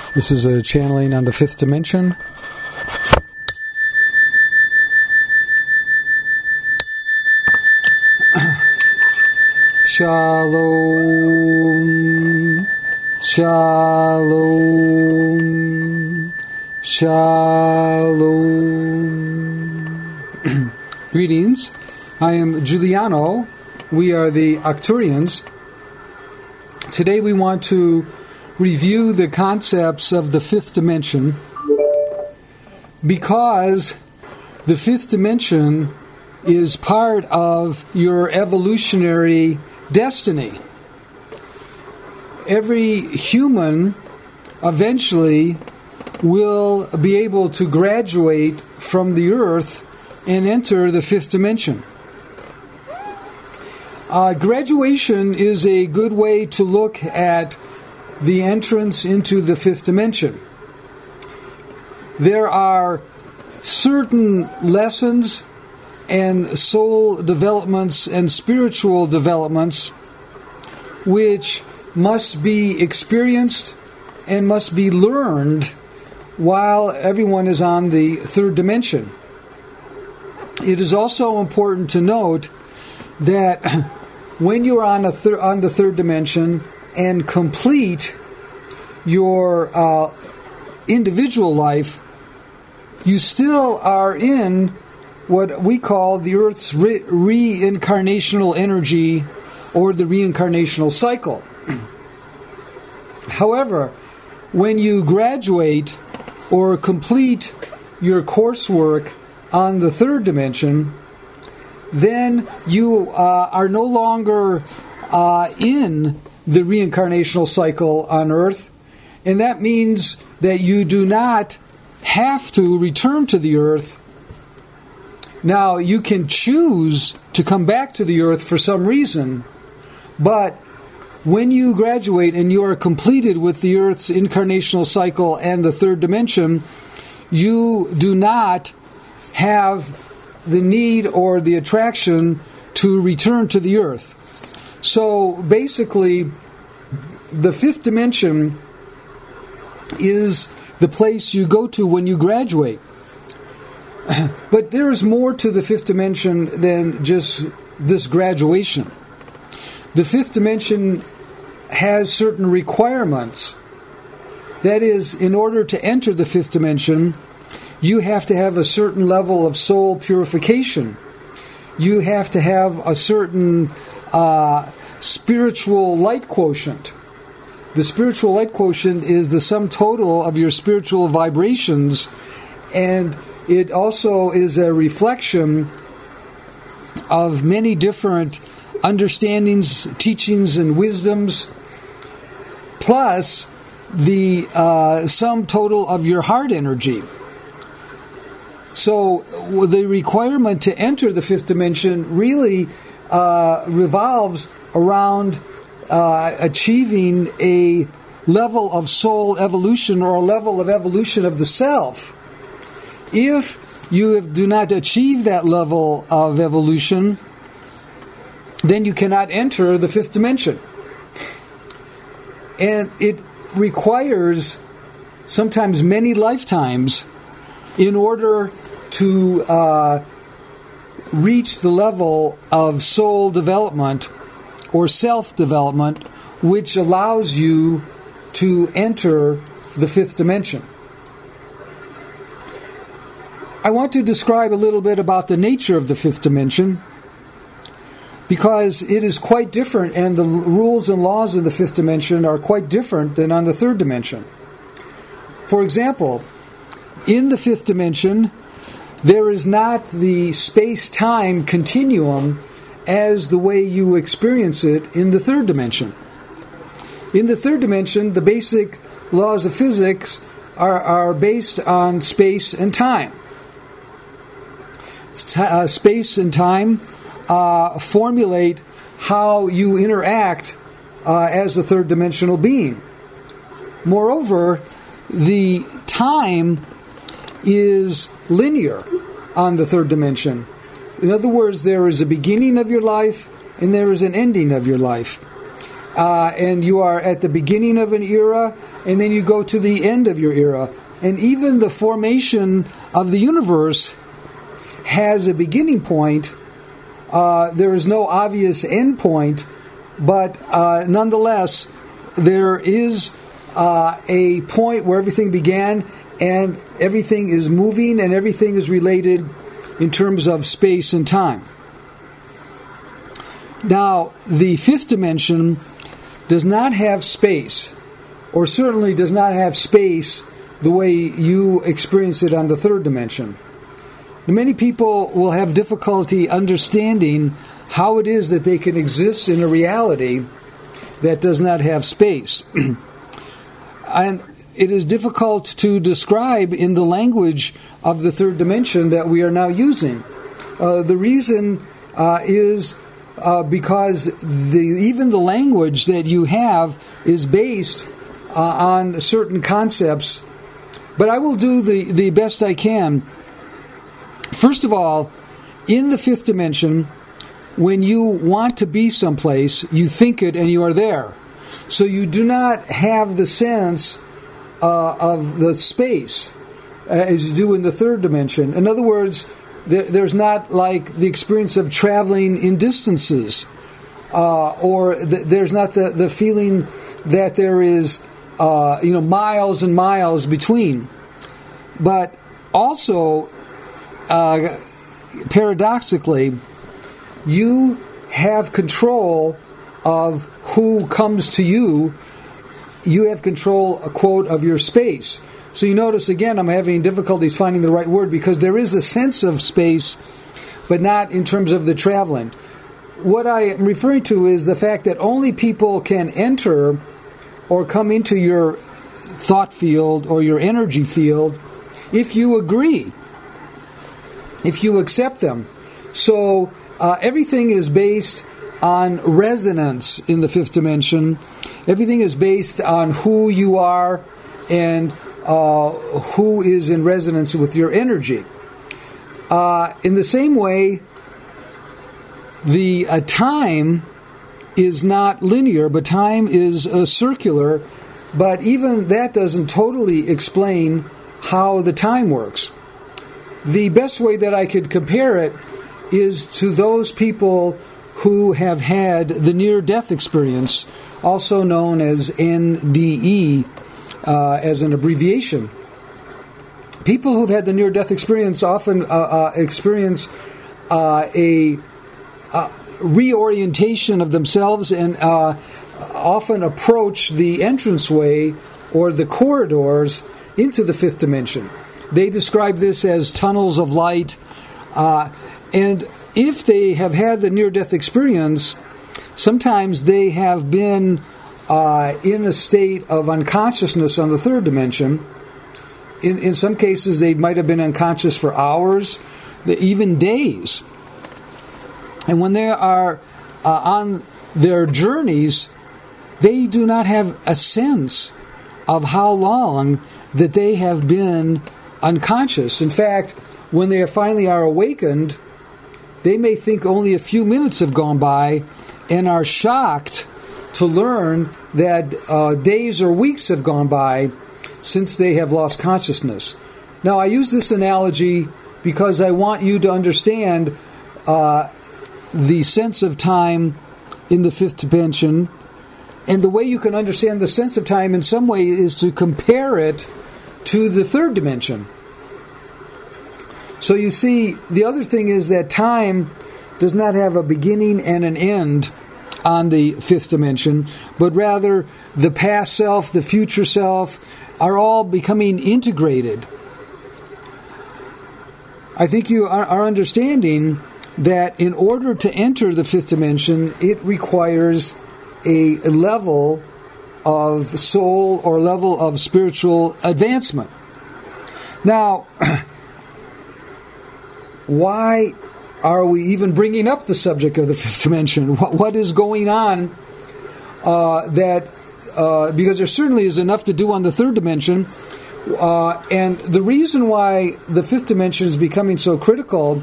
This is a channeling on the fifth dimension. Shalom, shalom, shalom. Greetings. I am Giuliano. We are the Arcturians. Today we want to review the concepts of the fifth dimension because the fifth dimension is part of your evolutionary destiny. Every human eventually will be able to graduate from the earth and enter the fifth dimension. Graduation is a good way to look at the entrance into the fifth dimension. There are certain lessons and soul developments and spiritual developments which must be experienced and must be learned while everyone is on the third dimension. It is also important to note that when you're on the third dimension and complete your individual life, you still are in what we call the Earth's reincarnational energy or the reincarnational cycle. However, when you graduate or complete your coursework on the third dimension, then you are no longer in the reincarnational cycle on Earth, and that means that you do not have to return to the Earth. Now, you can choose to come back to the Earth for some reason, but when you graduate and you are completed with the Earth's incarnational cycle and the third dimension, you do not have the need or the attraction to return to the Earth. So basically, the fifth dimension is the place you go to when you graduate. But there is more to the fifth dimension than just this graduation. The fifth dimension has certain requirements. That is, in order to enter the fifth dimension, you have to have a certain level of soul purification. You have to have a certain spiritual light quotient. The spiritual light quotient is the sum total of your spiritual vibrations, and it also is a reflection of many different understandings, teachings, and wisdoms, plus the sum total of your heart energy. So the requirement to enter the fifth dimension really revolves around achieving a level of soul evolution or a level of evolution of the self. If you do not achieve that level of evolution, then you cannot enter the fifth dimension. And it requires sometimes many lifetimes in order to reach the level of soul development or self-development which allows you to enter the fifth dimension. I want to describe a little bit about the nature of the fifth dimension because it is quite different, and the rules and laws of the fifth dimension are quite different than on the third dimension. For example, in the fifth dimension, there is not the space-time continuum as the way you experience it in the third dimension. In the third dimension, the basic laws of physics are based on space and time. Space and time formulate how you interact as a third dimensional being. Moreover, the time is linear on the third dimension. In other words, there is a beginning of your life and there is an ending of your life. And you are at the beginning of an era and then you go to the end of your era. And even the formation of the universe has a beginning point. There is no obvious end point, but nonetheless, there is a point where everything began, and everything is moving, and everything is related in terms of space and time. Now, the fifth dimension does not have space, or certainly does not have space the way you experience it on the third dimension. Many people will have difficulty understanding how it is that they can exist in a reality that does not have space. And it is difficult to describe in the language of the third dimension that we are now using. The reason is because even the language that you have is based on certain concepts. But I will do the best I can. First of all, in the fifth dimension, when you want to be someplace, you think it and you are there. So you do not have the sense of the space as you do in the third dimension. In other words, there's not like the experience of traveling in distances, or there's not the feeling that there is miles and miles between. But also, paradoxically, you have control of who comes to you. You have control, quote, of your space. So you notice, again, I'm having difficulties finding the right word, because there is a sense of space, but not in terms of the traveling. What I am referring to is the fact that only people can enter or come into your thought field or your energy field if you agree, if you accept them. So everything is based on resonance in the fifth dimension. Everything is based on who you are and who is in resonance with your energy. In the same way, the time is not linear, but time is circular. But even that doesn't totally explain how the time works. The best way that I could compare it is to those people who have had the near-death experience, also known as NDE, as an abbreviation. People who've had the near-death experience often experience a reorientation of themselves and often approach the entranceway or the corridors into the fifth dimension. They describe this as tunnels of light, and if they have had the near-death experience, sometimes they have been in a state of unconsciousness on the third dimension. In some cases, they might have been unconscious for hours, even days. And when they are on their journeys, they do not have a sense of how long that they have been unconscious. In fact, when they finally are awakened, they may think only a few minutes have gone by and are shocked to learn that days or weeks have gone by since they have lost consciousness. Now, I use this analogy because I want you to understand the sense of time in the fifth dimension. And the way you can understand the sense of time in some way is to compare it to the third dimension. So you see, the other thing is that time does not have a beginning and an end on the fifth dimension, but rather the past self, the future self, are all becoming integrated. I think you are understanding that in order to enter the fifth dimension, it requires a level of soul or level of spiritual advancement. Now, why are we even bringing up the subject of the fifth dimension? What is going on because there certainly is enough to do on the third dimension, and the reason why the fifth dimension is becoming so critical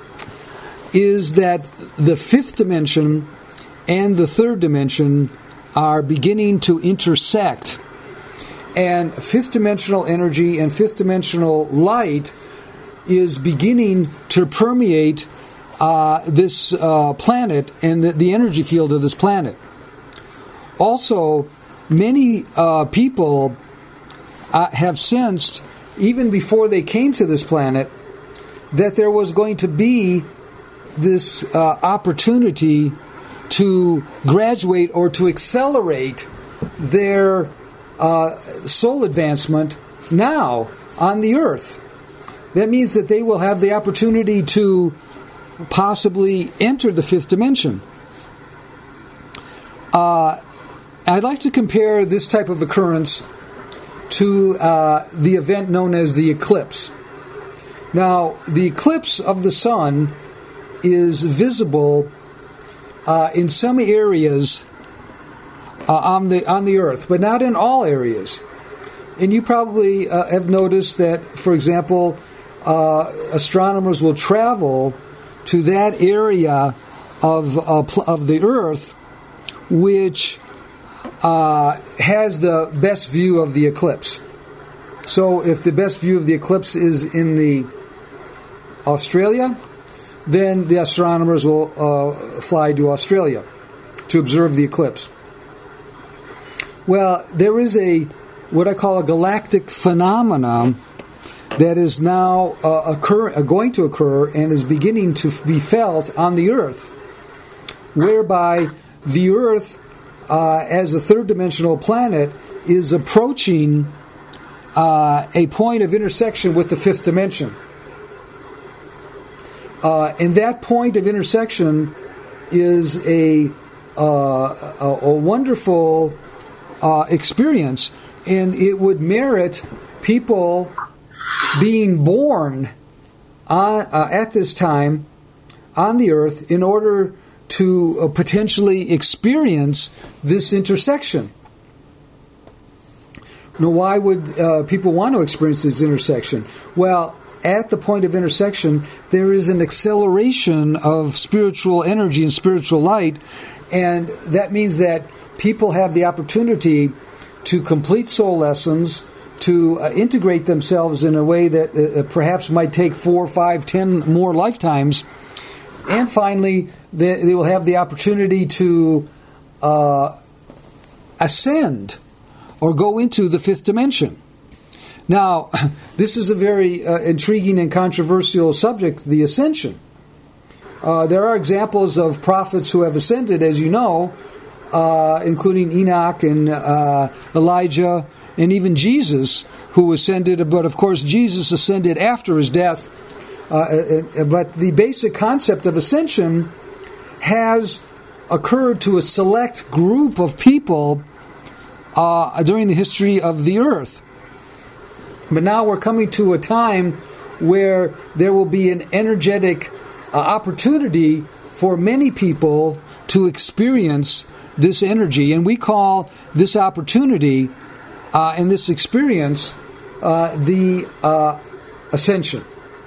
is that the fifth dimension and the third dimension are beginning to intersect, and fifth dimensional energy and fifth dimensional light is beginning to permeate this planet and the energy field of this planet. Also, many people have sensed, even before they came to this planet, that there was going to be this opportunity to graduate or to accelerate their soul advancement now on the earth. That means that they will have the opportunity to possibly enter the fifth dimension. I'd like to compare this type of occurrence to the event known as the eclipse. Now, the eclipse of the sun is visible in some areas on the earth, but not in all areas. And you probably have noticed that, for example, astronomers will travel to that area of the earth which has the best view of the eclipse. So if the best view of the eclipse is in the Australia, then the astronomers will fly to Australia to observe the eclipse. Well, there is what I call a galactic phenomenon that is now going to occur and is beginning to be felt on the Earth, whereby the Earth, as a third-dimensional planet, is approaching a point of intersection with the fifth dimension. And that point of intersection is a wonderful experience, and it would merit people being born at this time on the earth in order to potentially experience this intersection. Now, why would people want to experience this intersection? Well, at the point of intersection, there is an acceleration of spiritual energy and spiritual light, and that means that people have the opportunity to complete soul lessons, to integrate themselves in a way that perhaps might take 4, 5, 10 more lifetimes, and finally, they will have the opportunity to ascend or go into the fifth dimension. Now, this is a very intriguing and controversial subject, the ascension. There are examples of prophets who have ascended, as you know, including Enoch and Elijah, and even Jesus, who ascended. But of course, Jesus ascended after his death. But the basic concept of ascension has occurred to a select group of people during the history of the earth. But now we're coming to a time where there will be an energetic opportunity for many people to experience this energy. And we call this opportunity and this experience the ascension.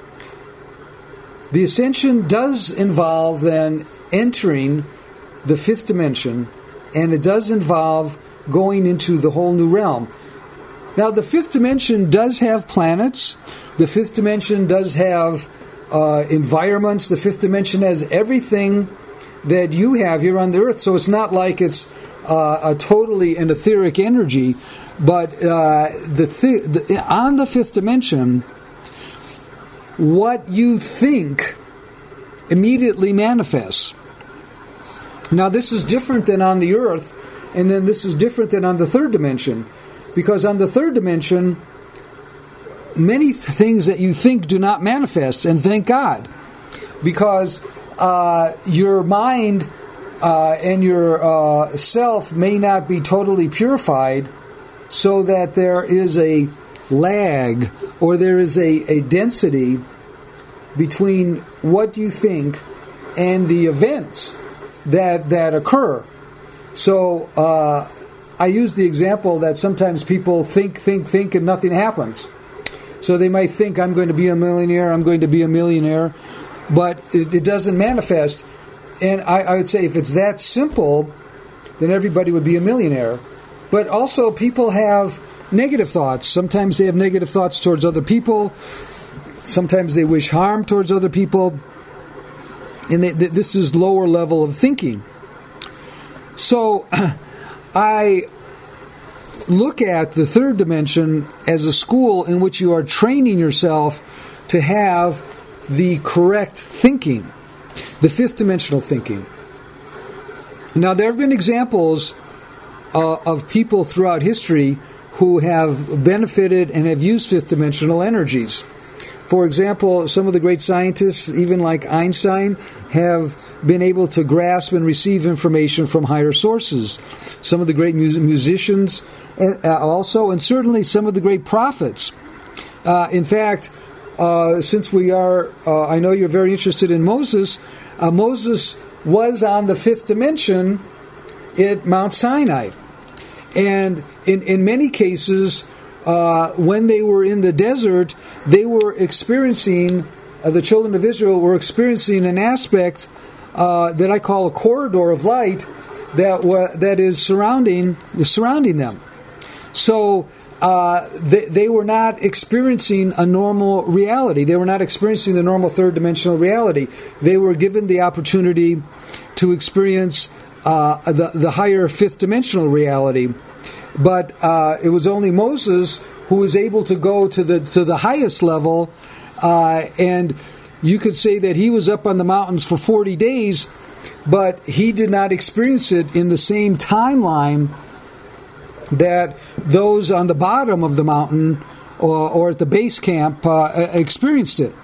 The ascension does involve then entering the fifth dimension, and it does involve going into the whole new realm. Now, the fifth dimension does have planets. The fifth dimension does have environments. The fifth dimension has everything that you have here on the earth. So it's not like it's a totally an etheric energy, but on the fifth dimension, what you think immediately manifests. Now, this is different than on the earth, and then this is different than on the third dimension. Because on the third dimension, many things that you think do not manifest, and thank God. Because your mind and your self may not be totally purified, so that there is a lag or there is a density between what you think and the events that occur. So I use the example that sometimes people think, and nothing happens. So they might think, I'm going to be a millionaire, but it doesn't manifest. And I would say, if it's that simple, then everybody would be a millionaire. But also people have negative thoughts. Sometimes they have negative thoughts towards other people. Sometimes they wish harm towards other people. And this is lower level of thinking. So I look at the third dimension as a school in which you are training yourself to have the correct thinking, the fifth dimensional thinking. Now, there have been examples of people throughout history who have benefited and have used fifth dimensional energies. For example, some of the great scientists, even like Einstein, have been able to grasp and receive information from higher sources. Some of the great musicians also, and certainly some of the great prophets. In fact, since we are, I know you're very interested in Moses, Moses was on the fifth dimension at Mount Sinai. And in many cases, when they were in the desert, they were experiencing, the children of Israel were experiencing an aspect that I call a corridor of light that is surrounding them. So they were not experiencing a normal reality. They were not experiencing the normal third dimensional reality. They were given the opportunity to experience the higher fifth dimensional reality. But it was only Moses who was able to go to the highest level, and you could say that he was up on the mountains for 40 days, but he did not experience it in the same timeline that those on the bottom of the mountain or at the base camp experienced it.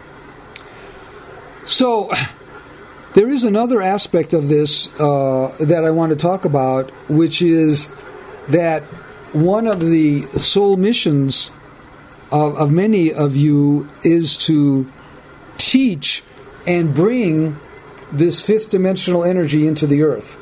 So there is another aspect of this that I want to talk about, which is that one of the sole missions of many of you is to teach and bring this fifth dimensional energy into the earth.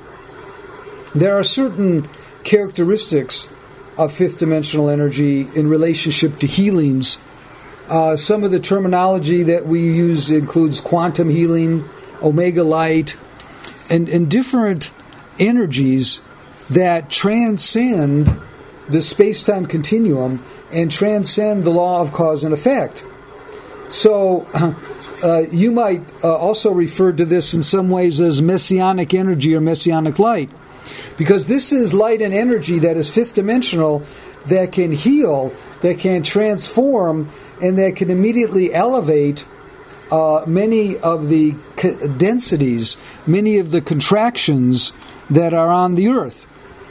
There are certain characteristics of fifth dimensional energy in relationship to healings. Some of the terminology that we use includes quantum healing, omega light, and different energies that transcend the space-time continuum and transcend the law of cause and effect. So you might also refer to this in some ways as messianic energy or messianic light, because this is light and energy that is fifth dimensional, that can heal, that can transform, and that can immediately elevate many of the densities, many of the contractions that are on the earth.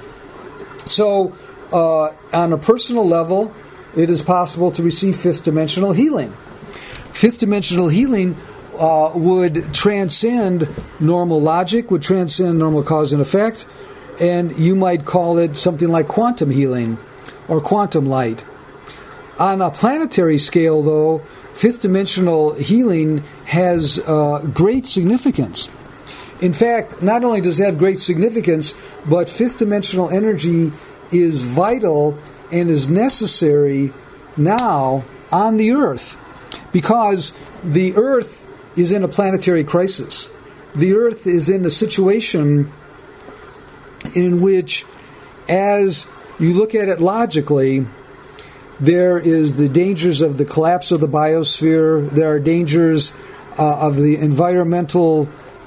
So, on a personal level, it is possible to receive fifth dimensional healing. Fifth dimensional healing would transcend normal logic, would transcend normal cause and effect, and you might call it something like quantum healing or quantum light. On a planetary scale, though, fifth dimensional healing has great significance. In fact, not only does it have great significance, but fifth dimensional energy is vital and is necessary now on the Earth, because the Earth is in a planetary crisis. The Earth is in a situation in which, as you look at it logically, there is the dangers of the collapse of the biosphere. There are dangers of the environmental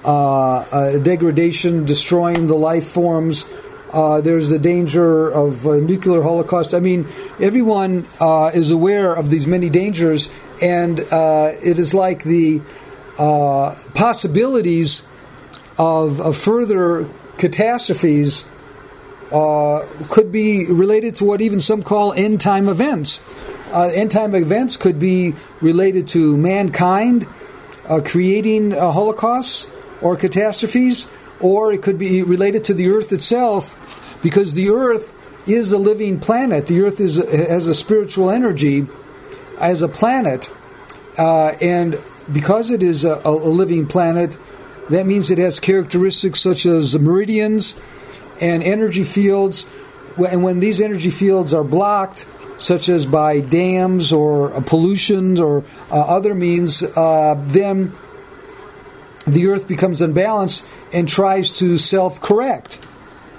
degradation, destroying the life forms. There's the danger of nuclear holocaust. I mean, everyone is aware of these many dangers, and it is like the possibilities of further catastrophes could be related to what even some call end-time events. End-time events could be related to mankind creating holocausts or catastrophes, or it could be related to the Earth itself, because the Earth is a living planet. The Earth has a spiritual energy as a planet, and because it is a living planet, that means it has characteristics such as meridians and energy fields. And when these energy fields are blocked, such as by dams or pollution or other means, then the Earth becomes unbalanced and tries to self-correct.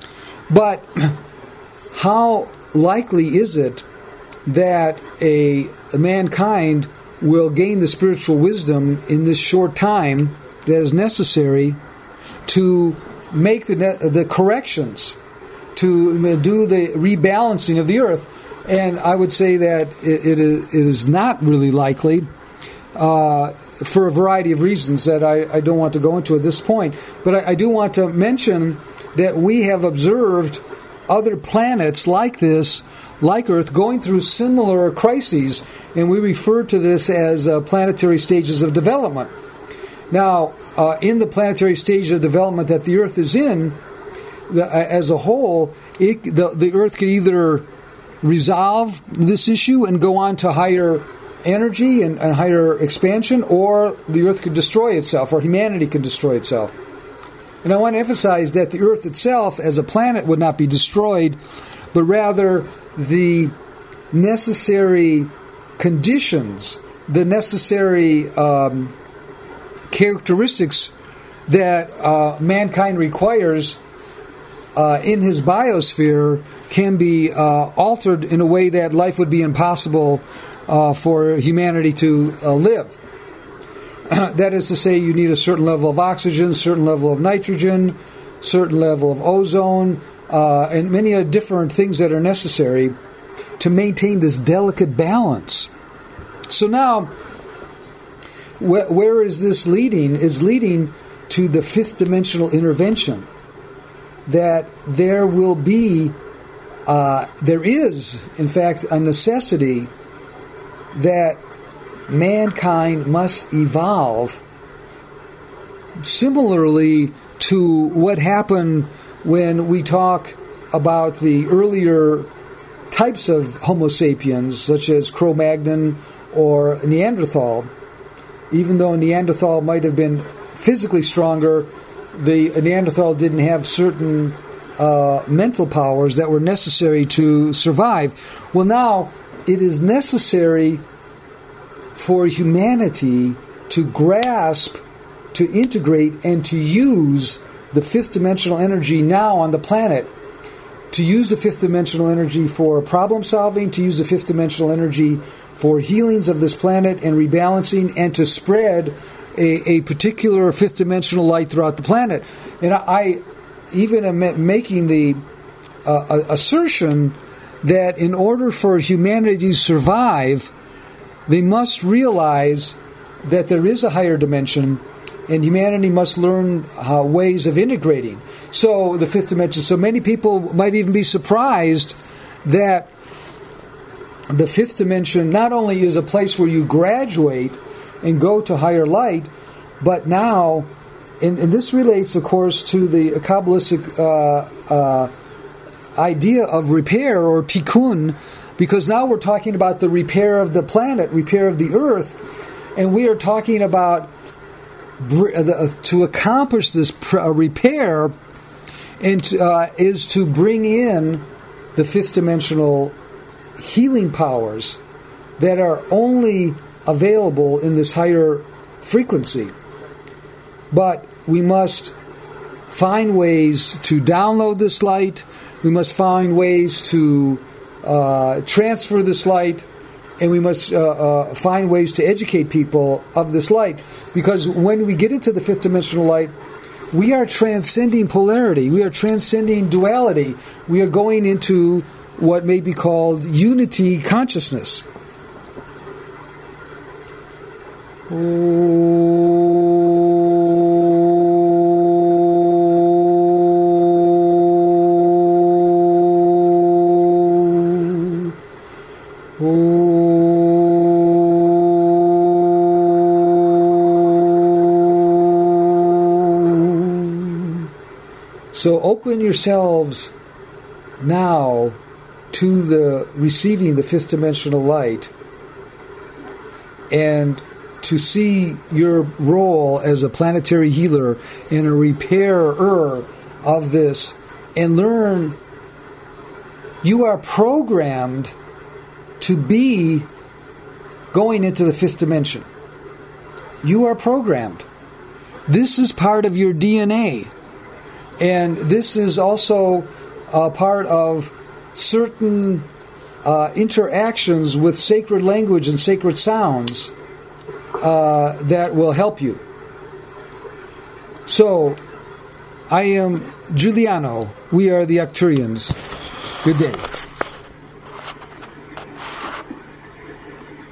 But how likely is it that a mankind will gain the spiritual wisdom in this short time that is necessary to make the corrections, to do the rebalancing of the earth? And I would say that it is not really likely for a variety of reasons that I don't want to go into at this point. But I do want to mention that we have observed other planets like this, like Earth, going through similar crises, and we refer to this as planetary stages of development. Now, in the planetary stage of development that the Earth is in, as a whole, the Earth could either resolve this issue and go on to higher energy and higher expansion, or the Earth could destroy itself, or humanity could destroy itself. And I want to emphasize that the Earth itself as a planet would not be destroyed, but rather the necessary conditions, the necessary characteristics that mankind requires in his biosphere can be altered in a way that life would be impossible for humanity to live. That is to say, you need a certain level of oxygen, certain level of nitrogen, certain level of ozone, and many different things that are necessary to maintain this delicate balance. So now, where is this leading? Is leading to the fifth dimensional intervention. That there is, in fact, a necessity that mankind must evolve similarly to what happened when we talk about the earlier types of Homo sapiens, such as Cro-Magnon or Neanderthal. Even though Neanderthal might have been physically stronger, the Neanderthal didn't have certain mental powers that were necessary to survive. Well, now it is necessary for humanity to grasp, to integrate, and to use the fifth dimensional energy now on the planet, to use the fifth dimensional energy for problem solving, to use the fifth dimensional energy for healings of this planet and rebalancing, and to spread a particular fifth dimensional light throughout the planet. And I even am making the assertion that in order for humanity to survive, they must realize that there is a higher dimension, and humanity must learn ways of integrating. So the fifth dimension. So many people might even be surprised that the fifth dimension not only is a place where you graduate and go to higher light, but now, and this relates, of course, to the Kabbalistic idea of repair, or tikkun, because now we're talking about the repair of the planet, repair of the earth, and we are talking about to accomplish this repair, and is to bring in the fifth dimensional healing powers that are only available in this higher frequency. But we must find ways to download this light. We must find ways to transfer this light, and we must find ways to educate people of this light. Because when we get into the fifth dimensional light, we are transcending polarity. We are transcending duality. We are going into what may be called unity consciousness. So open yourselves now to the receiving the fifth dimensional light, and to see your role as a planetary healer and a repairer of this, and learn you are programmed to be going into the fifth dimension. You are programmed. This is part of your DNA. And this is also a part of certain interactions with sacred language and sacred sounds that will help you. So, I am Giuliano. We are the Arcturians. Good day.